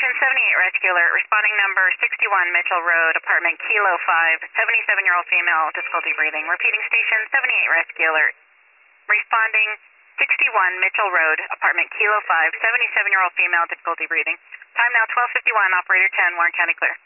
Station 78 Rescue Alert, responding number 61 Mitchell Road, apartment Kilo 5, 77-year-old female, difficulty breathing. Repeating, Station 78 Rescue Alert, responding 61 Mitchell Road, apartment Kilo 5, 77-year-old female, difficulty breathing. Time now 12:51, operator 10, Warren County clear.